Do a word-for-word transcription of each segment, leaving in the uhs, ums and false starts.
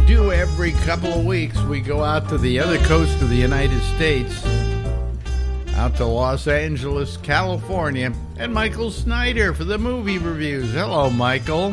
do every couple of weeks, we go out to the other coast of the United States, out to Los Angeles, California, and Michael Snyder for the movie reviews. Hello, Michael.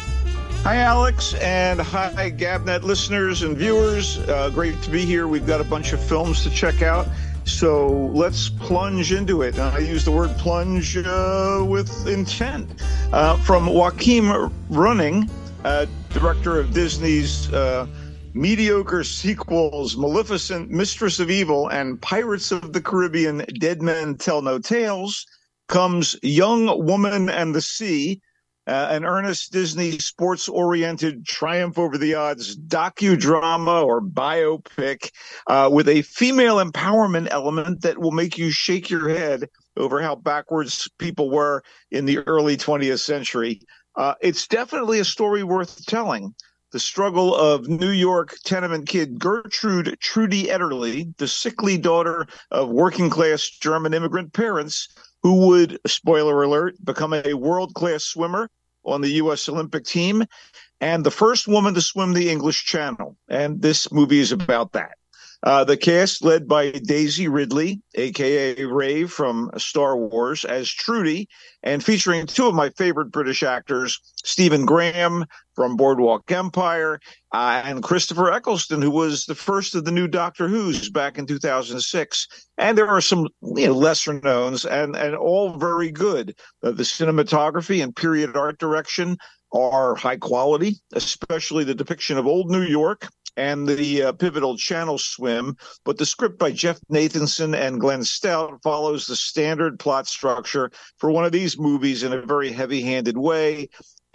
Hi, Alex, and hi, GabNet listeners and viewers. Uh, great to be here. We've got a bunch of films to check out, so let's plunge into it. And I use the word plunge uh, with intent. Uh, from Joachim Running, uh, director of Disney's uh, mediocre sequels Maleficent, Mistress of Evil, and Pirates of the Caribbean, Dead Men Tell No Tales, comes Young Woman and the Sea, Uh, an earnest Disney sports-oriented triumph over the odds docudrama or biopic uh, with a female empowerment element that will make you shake your head over how backwards people were in the early twentieth century. Uh, it's definitely a story worth telling. The struggle of New York tenement kid Gertrude Trudy Ederle, the sickly daughter of working-class German immigrant parents, who would, spoiler alert, become a world-class swimmer on the U S Olympic team and the first woman to swim the English Channel. And this movie is about that. Uh, the cast led by Daisy Ridley, a k a. Rey from Star Wars, as Trudy, and featuring two of my favorite British actors, Stephen Graham from Boardwalk Empire, uh, and Christopher Eccleston, who was the first of the new Doctor Who's back in two thousand six. And there are some, you know, lesser knowns, and, and all very good. Uh, the cinematography and period art direction are high quality, especially the depiction of old New York and the uh, pivotal Channel swim. But the script by Jeff Nathanson and Glenn Stout follows the standard plot structure for one of these movies in a very heavy-handed way.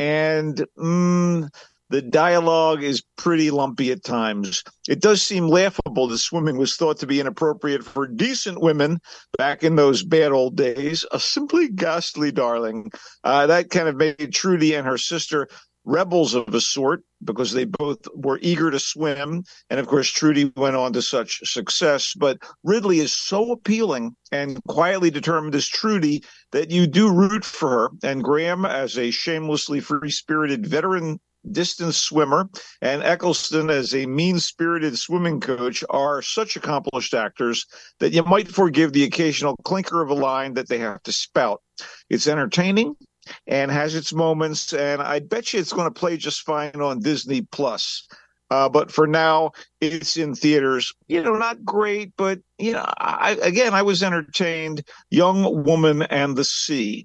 And mm, the dialogue is pretty lumpy at times. It does seem laughable that swimming was thought to be inappropriate for decent women back in those bad old days. A simply ghastly darling. Uh, that kind of made Trudy and her sister rebels of a sort because they both were eager to swim. And of course, Trudy went on to such success. But Ridley is so appealing and quietly determined as Trudy that you do root for her. And Graham, as a shamelessly free-spirited veteran distance swimmer, and Eccleston as a mean-spirited swimming coach, are such accomplished actors that you might forgive the occasional clinker of a line that they have to spout. It's entertaining and has its moments, and I bet you it's going to play just fine on Disney Plus. Uh, but for now, it's in theaters. You know, not great, but, you know, I, again, I was entertained. Young Woman and the Sea.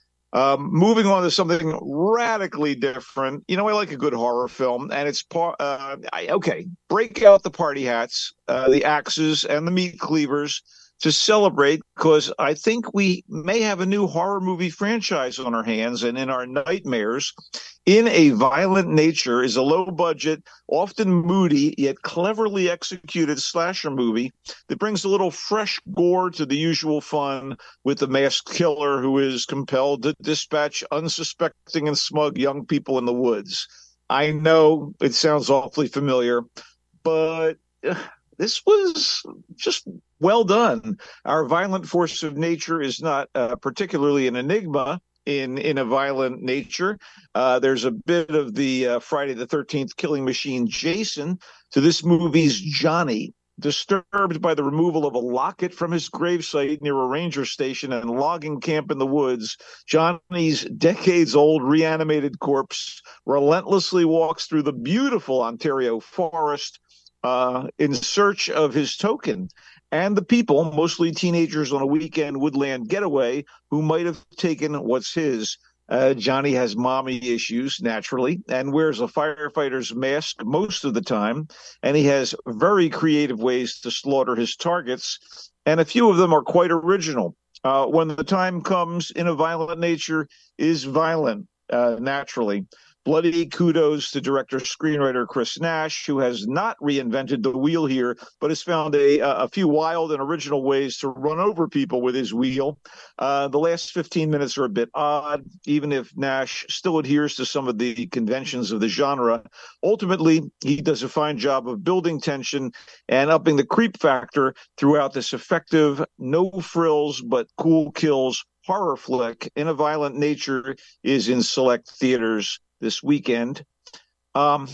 Um, moving on to something radically different. You know, I like a good horror film, and it's part. Uh, I, okay, break out the party hats, uh, the axes, and the meat cleavers to celebrate, because I think we may have a new horror movie franchise on our hands and in our nightmares. In a Violent Nature is a low-budget, often moody, yet cleverly executed slasher movie that brings a little fresh gore to the usual fun with the masked killer who is compelled to dispatch unsuspecting and smug young people in the woods. I know it sounds awfully familiar, but uh, this was just well done. Our violent force of nature is not uh, particularly an enigma in in a Violent Nature. Uh, there's a bit of the uh, Friday the thirteenth killing machine Jason to this movie's Johnny. Disturbed by the removal of a locket from his gravesite near a ranger station and logging camp in the woods, Johnny's decades-old reanimated corpse relentlessly walks through the beautiful Ontario forest uh, in search of his token and the people, mostly teenagers on a weekend woodland getaway, who might have taken what's his. Uh, Johnny has mommy issues, naturally, and wears a firefighter's mask most of the time, and he has very creative ways to slaughter his targets, and a few of them are quite original. Uh, when the time comes in a Violent Nature is violent, uh, naturally. Bloody kudos to director-screenwriter Chris Nash, who has not reinvented the wheel here, but has found a, a few wild and original ways to run over people with his wheel. Uh, the last fifteen minutes are a bit odd, even if Nash still adheres to some of the conventions of the genre. Ultimately, he does a fine job of building tension and upping the creep factor throughout this effective, no-frills but cool kills horror flick. In a Violent Nature is in select theaters this weekend. Um,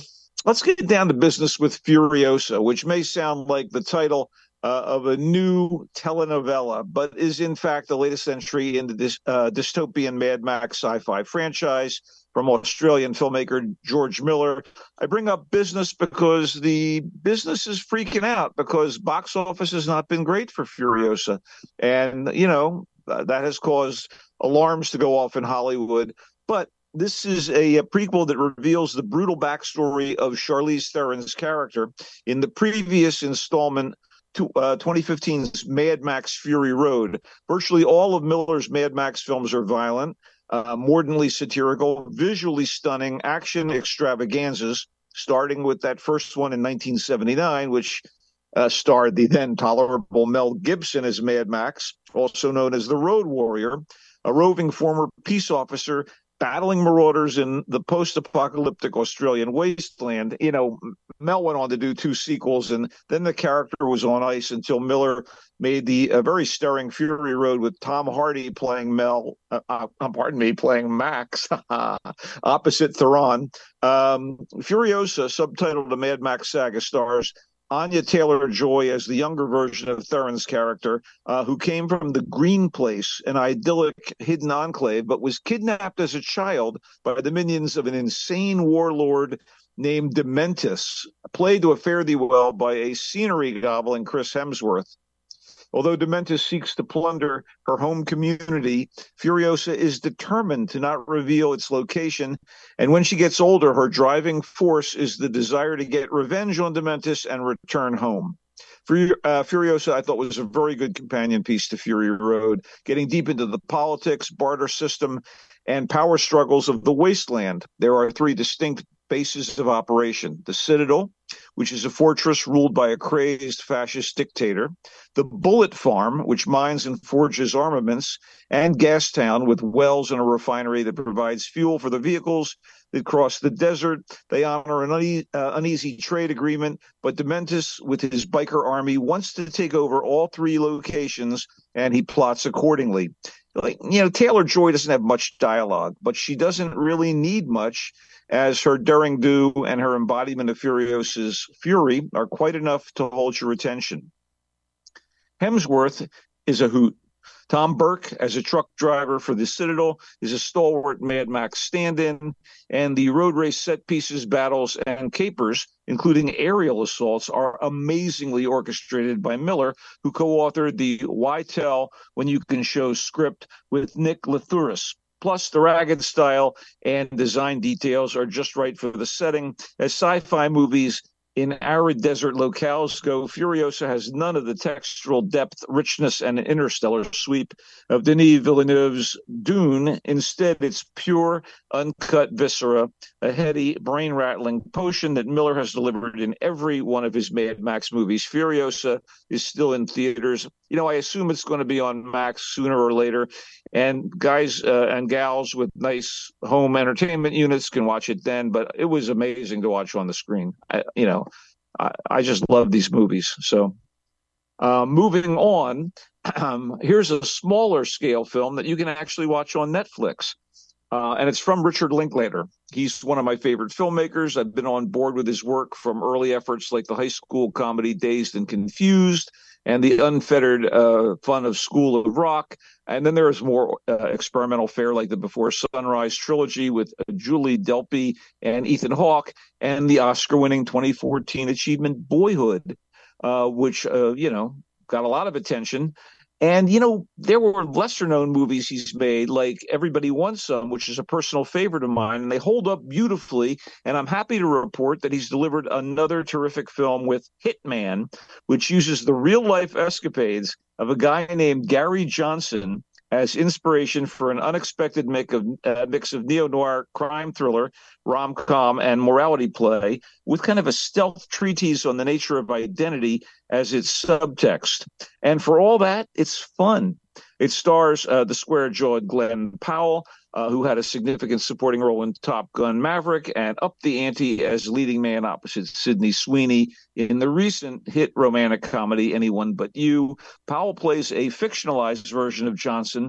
let's get down to business with Furiosa, which may sound like the title uh, of a new telenovela, but is in fact the latest entry in the dy- uh, dystopian Mad Max sci-fi franchise from Australian filmmaker George Miller. I bring up business because the business is freaking out because box office has not been great for Furiosa. And, you know, uh, that has caused alarms to go off in Hollywood. But this is a, a prequel that reveals the brutal backstory of Charlize Theron's character. In the previous installment, to, uh, twenty fifteen's Mad Max Fury Road, virtually all of Miller's Mad Max films are violent, uh, mordantly satirical, visually stunning action extravaganzas, starting with that first one in nineteen seventy-nine, which uh, starred the then tolerable Mel Gibson as Mad Max, also known as the Road Warrior, a roving former peace officer battling marauders in the post-apocalyptic Australian wasteland. You know, Mel went on to do two sequels, and then the character was on ice until Miller made the uh, very stirring Fury Road with Tom Hardy playing Mel, uh, uh, pardon me, playing Max, opposite Theron. Um, Furiosa, subtitled The Mad Max Saga, stars Anya Taylor-Joy as the younger version of Theron's character, uh, who came from the Green Place, an idyllic hidden enclave, but was kidnapped as a child by the minions of an insane warlord named Dementis, played to a fare thee well by a scenery goblin, Chris Hemsworth. Although Dementis seeks to plunder her home community, Furiosa is determined to not reveal its location, and when she gets older, her driving force is the desire to get revenge on Dementis and return home. Fur- uh, Furiosa, I thought, was a very good companion piece to Fury Road, getting deep into the politics, barter system, and power struggles of the wasteland. There are three distinct bases of operation: the Citadel, which is a fortress ruled by a crazed fascist dictator; the Bullet Farm, which mines and forges armaments; and Gastown, with wells and a refinery that provides fuel for the vehicles that cross the desert. They honor an une- uh, uneasy trade agreement, but Dementis, with his biker army, wants to take over all three locations, and he plots accordingly. Like, you know, Taylor-Joy doesn't have much dialogue, but she doesn't really need much, as her daring do and her embodiment of Furiosa's fury are quite enough to hold your attention. Hemsworth is a hoot. Tom Burke, as a truck driver for the Citadel, is a stalwart Mad Max stand-in, and the road race set pieces, battles, and capers, including aerial assaults, are amazingly orchestrated by Miller, who co-authored the Why Tell When You Can Show script with Nick Lathuris. Plus, the ragged style and design details are just right for the setting. As sci-fi movies in arid desert locales go, Furiosa has none of the textural depth, richness, and interstellar sweep of Denis Villeneuve's Dune. Instead, it's pure, uncut viscera, a heady, brain-rattling potion that Miller has delivered in every one of his Mad Max movies. Furiosa is still in theaters. You know, I assume it's going to be on Max sooner or later, and guys uh, and gals with nice home entertainment units can watch it then, but it was amazing to watch on the screen. I, you know, I, I just love these movies. So uh, moving on, um, here's a smaller scale film that you can actually watch on Netflix. Uh, and it's from Richard Linklater. He's one of my favorite filmmakers. I've been on board with his work from early efforts like the high school comedy Dazed and Confused and the unfettered uh, fun of School of Rock. And then there's more uh, experimental fare like the Before Sunrise trilogy with uh, Julie Delpy and Ethan Hawke, and the Oscar-winning twenty fourteen achievement Boyhood, uh, which, uh, you know, got a lot of attention. And, you know, there were lesser-known movies he's made, like Everybody Wants Some, which is a personal favorite of mine, and they hold up beautifully. And I'm happy to report that he's delivered another terrific film with Hitman, which uses the real-life escapades of a guy named Gary Johnson as inspiration for an unexpected mix of, uh, mix of neo-noir crime thriller, rom-com, and morality play, with kind of a stealth treatise on the nature of identity as its subtext. And for all that, it's fun. It stars uh, the square-jawed Glenn Powell, uh, who had a significant supporting role in Top Gun Maverick, and upped the ante as leading man opposite Sydney Sweeney in the recent hit romantic comedy Anyone But You. Powell plays a fictionalized version of Johnson,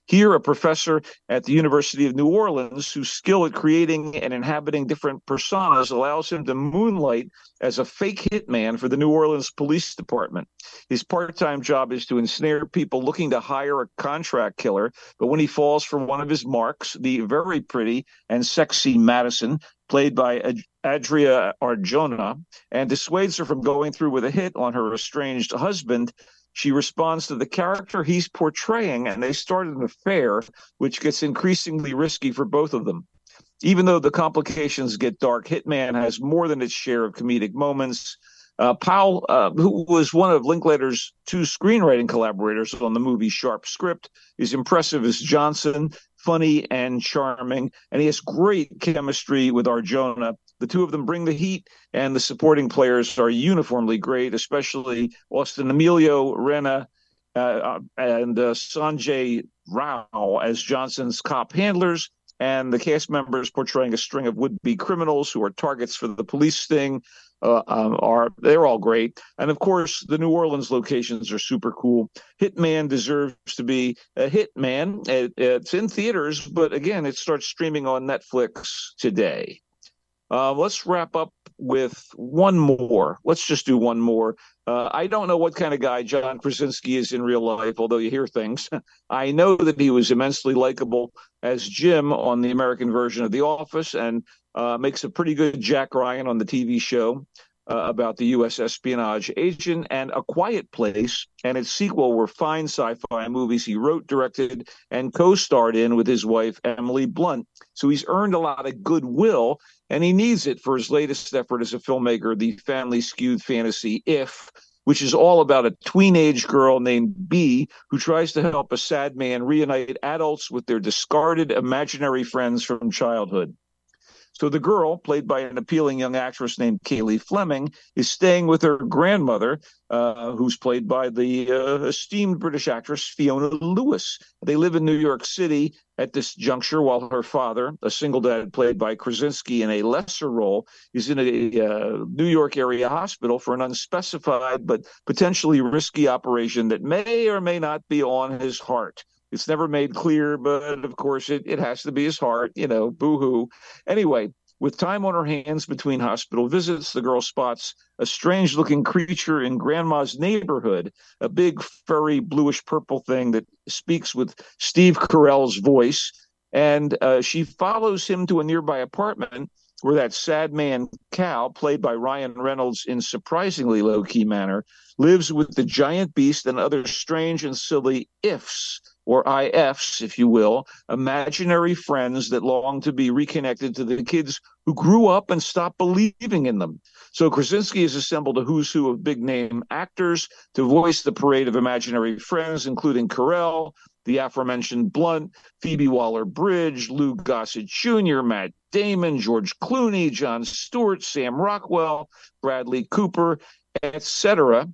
Here, a professor at the University of New Orleans whose skill at creating and inhabiting different personas allows him to moonlight as a fake hitman for the New Orleans Police Department. His part-time job is to ensnare people looking to hire a contract killer, but when he falls for one of his marks, the very pretty and sexy Madison, played by Ad- Adria Arjona, and dissuades her from going through with a hit on her estranged husband, she responds to the character he's portraying, and they start an affair, which gets increasingly risky for both of them. Even though the complications get dark, Hitman has more than its share of comedic moments. Uh, Powell, uh, who was one of Linklater's two screenwriting collaborators on the movie Sharp Script, is impressive as Johnson, funny and charming, and he has great chemistry with Arjona. The two of them bring the heat, and the supporting players are uniformly great, especially Austin Emilio, Rena, uh, and uh, Sanjay Rao as Johnson's cop handlers, and the cast members portraying a string of would-be criminals who are targets for the police sting. Uh, um, are they're all great, and of course the New Orleans locations are super cool. Hitman deserves to be a hitman. It, it's in theaters, but again, it starts streaming on Netflix today. Uh, let's wrap up with one more. Let's just do one more. Uh, I don't know what kind of guy John Krasinski is in real life, although you hear things. I know that he was immensely likable as Jim on the American version of The Office, and uh, makes a pretty good Jack Ryan on the T V show uh, about the U S espionage agent. And A Quiet Place and its sequel were fine sci-fi movies he wrote, directed, and co-starred in with his wife, Emily Blunt. So he's earned a lot of goodwill, and he needs it for his latest effort as a filmmaker, the family-skewed fantasy If, which is all about a tween-age girl named Bee who tries to help a sad man reunite adults with their discarded imaginary friends from childhood. So the girl, played by an appealing young actress named Kaylee Fleming, is staying with her grandmother, uh, who's played by the uh, esteemed British actress Fiona Lewis. They live in New York City at this juncture, while her father, a single dad played by Krasinski in a lesser role, is in a uh, New York area hospital for an unspecified but potentially risky operation that may or may not be on his heart. It's never made clear, but of course it, it has to be his heart, you know, boo-hoo. Anyway, with time on her hands between hospital visits, the girl spots a strange-looking creature in Grandma's neighborhood, a big, furry, bluish-purple thing that speaks with Steve Carell's voice, and uh, she follows him to a nearby apartment where that sad man, Cal, played by Ryan Reynolds in surprisingly low-key manner, lives with the giant beast and other strange and silly ifs, or I Fs, if you will, imaginary friends that long to be reconnected to the kids who grew up and stopped believing in them. So Krasinski has assembled a who's who of big-name actors to voice the parade of imaginary friends, including Carell, the aforementioned Blunt, Phoebe Waller-Bridge, Lou Gossett Junior, Matt Damon, George Clooney, Jon Stewart, Sam Rockwell, Bradley Cooper, et cetera.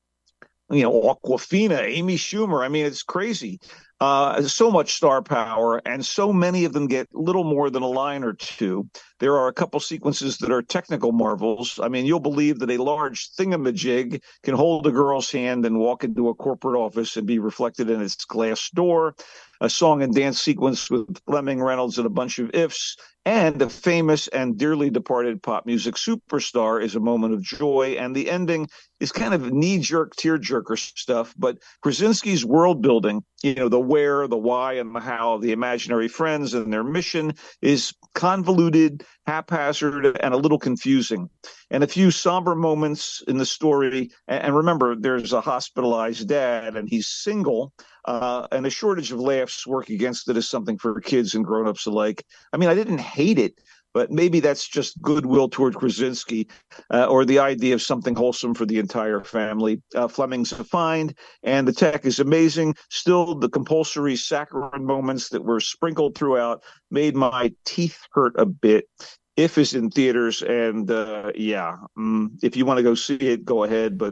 You know, Awkwafina, Amy Schumer. I mean, it's crazy. Uh, so much star power, and so many of them get little more than a line or two. There are a couple sequences that are technical marvels. I mean, you'll believe that a large thingamajig can hold a girl's hand and walk into a corporate office and be reflected in its glass door. A song and dance sequence with Fleming, Reynolds, and a bunch of ifs, and a famous and dearly departed pop music superstar is a moment of joy. And the ending is kind of knee-jerk, tear-jerker stuff. But Krasinski's world building, you know, the where, the why, and the how of the imaginary friends and their mission is convoluted, haphazard, and a little confusing. And a few somber moments in the story. And remember, there's a hospitalized dad, and he's single. Uh, and a shortage of laughs work against it as something for kids and grown-ups alike. I mean, I didn't hate it, but maybe that's just goodwill toward Krasinski, uh, or the idea of something wholesome for the entire family. Uh, Fleming's a find, and the tech is amazing. Still, the compulsory saccharine moments that were sprinkled throughout made my teeth hurt a bit. If is in theaters, and uh, yeah, mm, if you want to go see it, go ahead, but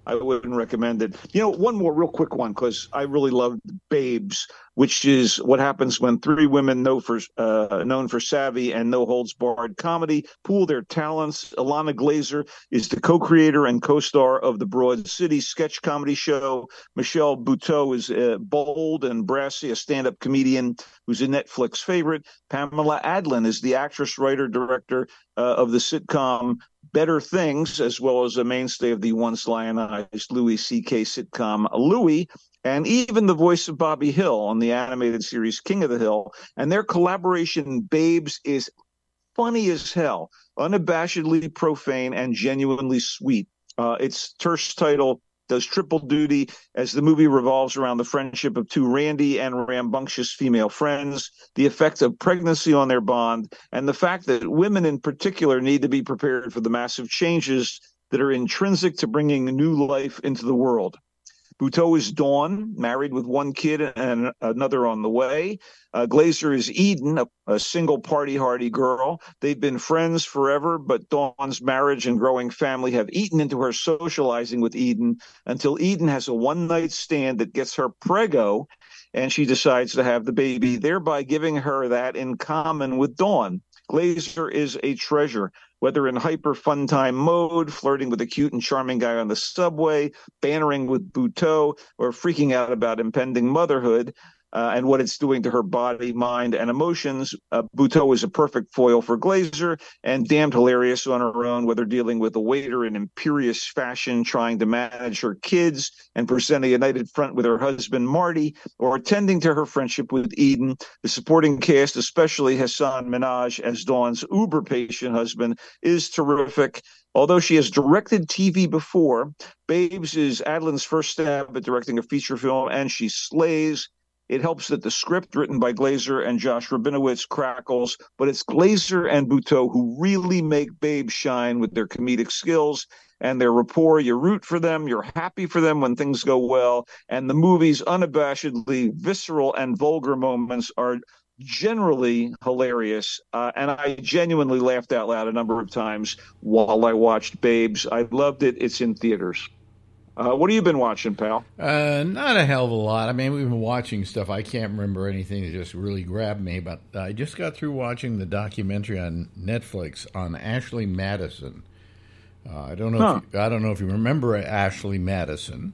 I wouldn't recommend it. You know, one more real quick one, because I really loved Babes, which is what happens when three women know for, uh, known for savvy and no-holds-barred comedy pool their talents. Ilana Glazer is the co-creator and co-star of the Broad City sketch comedy show. Michelle Buteau is uh, bold and brassy, a stand-up comedian who's a Netflix favorite. Pamela Adlon is the actress, writer, director uh, of the sitcom Better Things, as well as a mainstay of the once lionized Louis C K sitcom Louie, and even the voice of Bobby Hill on the animated series King of the Hill. And their collaboration, Babes, is funny as hell, unabashedly profane, and genuinely sweet. Uh, its terse title does triple duty as the movie revolves around the friendship of two randy and rambunctious female friends, the effect of pregnancy on their bond, and the fact that women in particular need to be prepared for the massive changes that are intrinsic to bringing new life into the world. Buteau is Dawn, married with one kid and another on the way. Uh, Glazer is Eden, a, a single party-hardy girl. They've been friends forever, but Dawn's marriage and growing family have eaten into her socializing with Eden until Eden has a one-night stand that gets her preggo, and she decides to have the baby, thereby giving her that in common with Dawn. Glazer is a treasure, whether in hyper fun time mode, flirting with a cute and charming guy on the subway, bantering with Buteau, or freaking out about impending motherhood uh, and what it's doing to her body, mind, and emotions. Uh, Buteau is a perfect foil for Glazer and damned hilarious on her own, whether dealing with a waiter in imperious fashion, trying to manage her kids and present a united front with her husband, Marty, or attending to her friendship with Eden. The supporting cast, especially Hassan Minhaj as Dawn's uber-patient husband, is terrific. Although she has directed T V before, Babes is Adlon's first stab at directing a feature film, and she slays. It helps that the script, written by Glazer and Josh Rabinowitz, crackles, but it's Glazer and Buteau who really make Babes shine with their comedic skills and their rapport. You root for them, you're happy for them when things go well, and the movie's unabashedly visceral and vulgar moments are generally hilarious, uh, and I genuinely laughed out loud a number of times while I watched Babes. I loved it. It's in theaters. Uh, what have you been watching, pal? Uh, not a hell of a lot. I mean, we've been watching stuff. I can't remember anything that just really grabbed me, but I just got through watching the documentary on Netflix on Ashley Madison. Uh, I don't know. Huh. If you, I don't know if you remember Ashley Madison,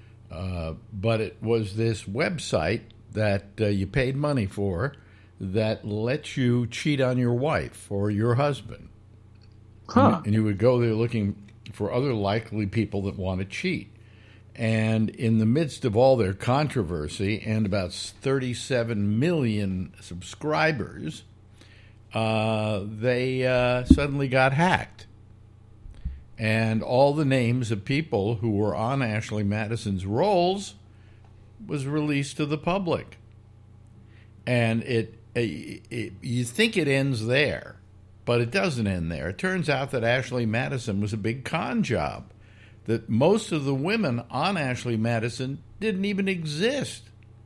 uh, but it was this website that uh, you paid money for that lets you cheat on your wife or your husband. Huh. And, and you would go there looking for other likely people that want to cheat. And in the midst of all their controversy and about thirty-seven million subscribers, uh, they uh, suddenly got hacked. And all the names of people who were on Ashley Madison's rolls was released to the public. And it, it, it you think it ends there, but it doesn't end there. It turns out that Ashley Madison was a big con job, that most of the women on Ashley Madison didn't even exist.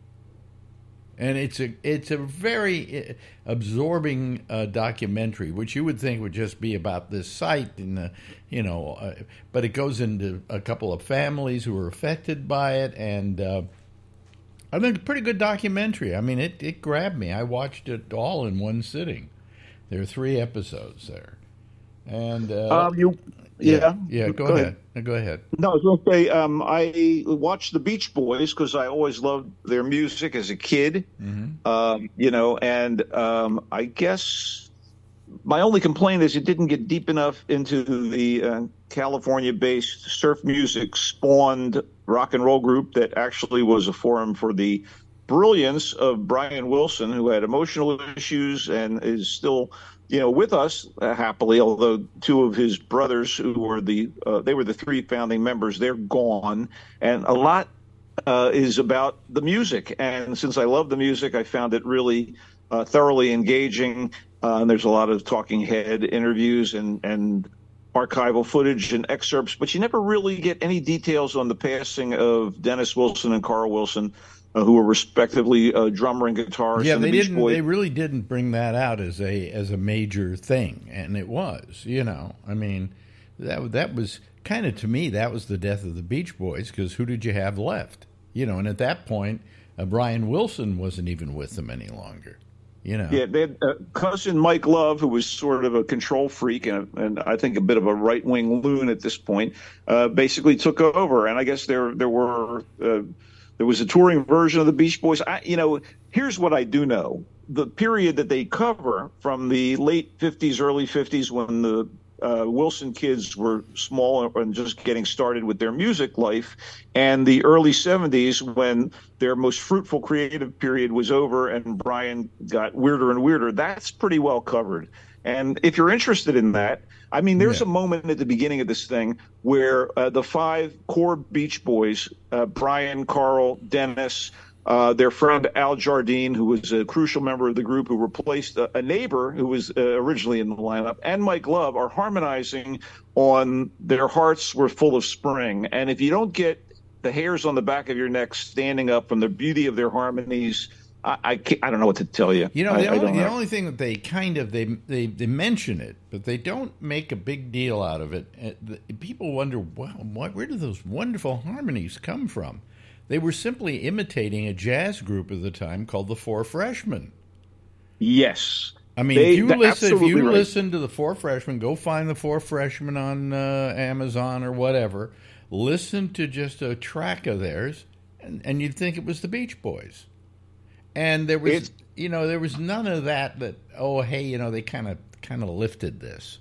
And it's a it's a very absorbing uh, documentary, which you would think would just be about this site, and the, you know, uh, but it goes into a couple of families who were affected by it, and uh, I think it's a pretty good documentary. I mean, it, it grabbed me. I watched it all in one sitting. There are three episodes there, and uh, um, you, yeah, yeah. yeah go, go ahead. ahead. Go ahead. No, I was going to say um, I watched the Beach Boys because I always loved their music as a kid, Mm-hmm. um, you know, and um, I guess my only complaint is it didn't get deep enough into the uh, California-based surf music spawned rock and roll group that actually was a forum for the brilliance of Brian Wilson, who had emotional issues and is still, you know, with us uh, happily, although two of his brothers, who were the uh, they were the three founding members, they're gone, and a lot uh, is about the music. And since I love the music, I found it really uh, thoroughly engaging. Uh, and there's a lot of talking head interviews and and archival footage and excerpts, but you never really get any details on the passing of Dennis Wilson and Carl Wilson, Uh, who were respectively uh, drummer and guitarist. Yeah, in the they Beach didn't. Boys. They really didn't bring that out as a as a major thing, and it was. You know, I mean, that that was kind of, to me, that was the death of the Beach Boys, because who did you have left? You know, and at that point, uh, Brian Wilson wasn't even with them any longer. You know. Yeah, they had uh, cousin Mike Love, who was sort of a control freak and, and I think a bit of a right-wing loon at this point, uh, basically took over. And I guess there there were uh, there was a touring version of the Beach Boys. I, you know, here's what I do know: the period that they cover from the late fifties, early fifties, when the Uh, Wilson kids were small and just getting started with their music life, and the early seventies when their most fruitful creative period was over and Brian got weirder and weirder. That's pretty well covered. And if you're interested in that, I mean, there's yeah. a moment at the beginning of this thing where uh, the five core Beach Boys, uh, Brian, Carl, Dennis, Uh, their friend Al Jardine, who was a crucial member of the group who replaced a, a neighbor who was uh, originally in the lineup, and Mike Love are harmonizing on Their Hearts Were Full of Spring. And if you don't get the hairs on the back of your neck standing up from the beauty of their harmonies, I I, can't, I don't know what to tell you. You know, I, the, only, the know. only thing that they kind of, they, they, they mention it, but they don't make a big deal out of it. Uh, the, people wonder, wow, what, where do those wonderful harmonies come from? They were simply imitating a jazz group at the time called the Four Freshmen. Yes. I mean, they, if you, listen, if you right. listen to the Four Freshmen, go find the Four Freshmen on uh, Amazon or whatever. Listen to just a track of theirs, and, and you'd think it was the Beach Boys. And there was, it's, you know, there was none of that. That oh, hey, you know, they kind of kind of lifted this.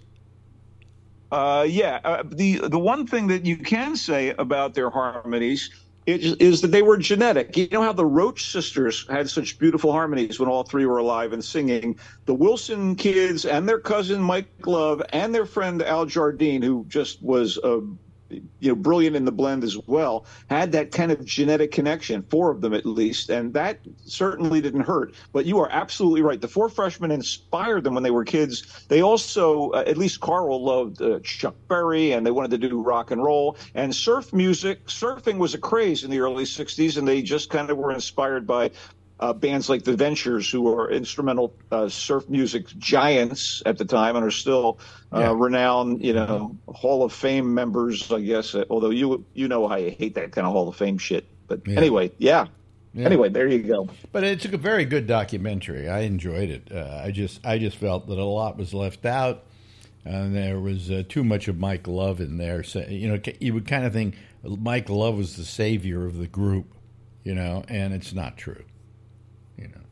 Uh, yeah. Uh, the the one thing that you can say about their harmonies Is, is that they were genetic. You know how the Roach sisters had such beautiful harmonies when all three were alive and singing? The Wilson kids and their cousin Mike Love and their friend Al Jardine, who just was a you know brilliant in the blend as well, had that kind of genetic connection, four of them at least, and that certainly didn't hurt. But you are absolutely right. The Four Freshmen inspired them when they were kids. They also, uh, at least Carl, loved uh, Chuck Berry, and they wanted to do rock and roll and surf music. Surfing was a craze in the early sixties, and they just kind of were inspired by Uh, bands like the Ventures, who are instrumental uh, surf music giants at the time and are still uh, yeah. renowned, you know, Hall of Fame members, I guess. Although you you know I hate that kind of Hall of Fame shit. But yeah. anyway, yeah. yeah. Anyway, there you go. But it's a very good documentary. I enjoyed it. Uh, I just I just felt that a lot was left out, and there was uh, too much of Mike Love in there. So, you know, you would kind of think Mike Love was the savior of the group, you know, and it's not true. You know,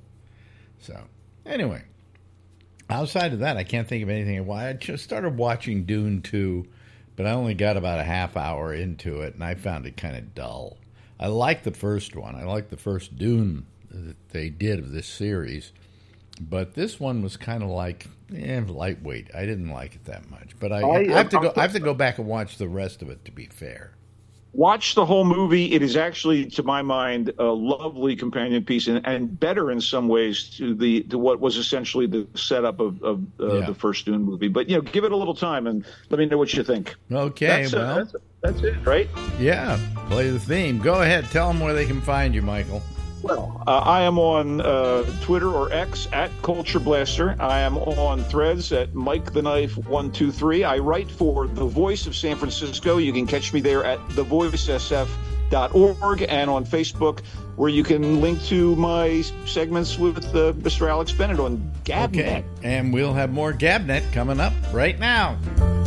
so anyway, outside of that, I can't think of anything. Why I just started watching Dune two, but I only got about a half hour into it, and I found it kind of dull. I liked the first one. I liked the first Dune that they did of this series, but this one was kind of like eh, lightweight. I didn't like it that much, but I, I, I have to go. I have to go back and watch the rest of it to be fair. Watch the whole movie. It is actually, to my mind, a lovely companion piece, and, and better in some ways to the to what was essentially the setup of, of uh, yeah. the first Dune movie. But you know, give it a little time and let me know what you think. Okay, that's, well, uh, that's, that's it, right? Yeah, play the theme. Go ahead, tell them where they can find you, Michael. Well, uh, I am on uh, Twitter or X at Culture Blaster. I am on Threads at Mike the Knife one two three. I write for The Voice of San Francisco. You can catch me there at the voice s f dot org and on Facebook, where you can link to my segments with uh, Mister Alex Bennett on Gabnet. Okay, and we'll have more Gabnet coming up right now.